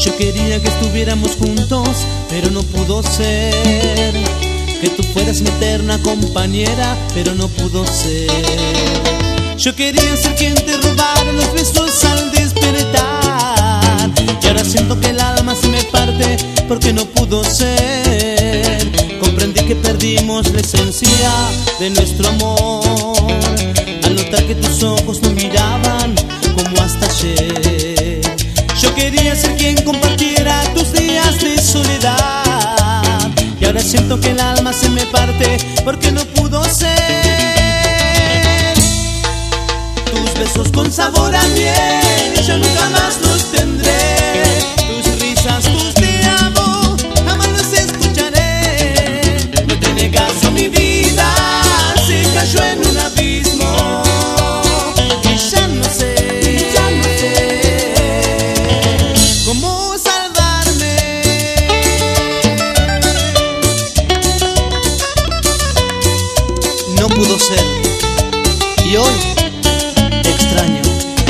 Yo quería que estuviéramos juntos, pero no pudo ser. Que tú fueras mi eterna compañera, pero no pudo ser. Yo quería ser quien te robara los besos al despertar, y ahora siento que el alma se me parte porque no pudo ser. Comprendí que perdimos la esencia de nuestro amor al notar que tus ojos no miraban como hasta ayer. Yo quería ser quien compartiera tus días de soledad, y ahora siento que el alma se me parte porque no pudo ser. Tus besos con sabor a miel yo nunca más los tendré. Tus risas, tus te amo, jamás los escucharé. No tiene caso mi vida, se cayó en un abismo y ya no sé cómo salvarme. No pudo ser, y hoy te extraño.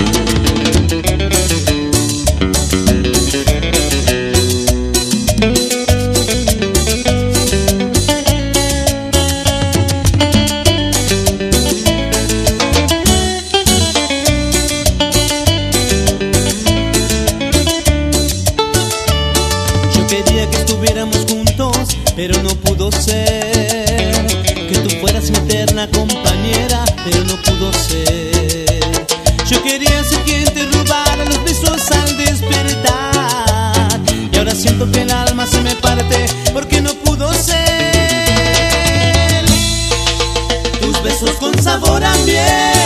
Yo quería que estuviéramos juntos, pero no pudo ser. Que tú fueras mi eterna compañera, pero no pudo ser. Yo quería ser quien te robara los besos al despertar, y ahora siento que el alma se me parte porque no pudo ser. Tus besos con sabor a miel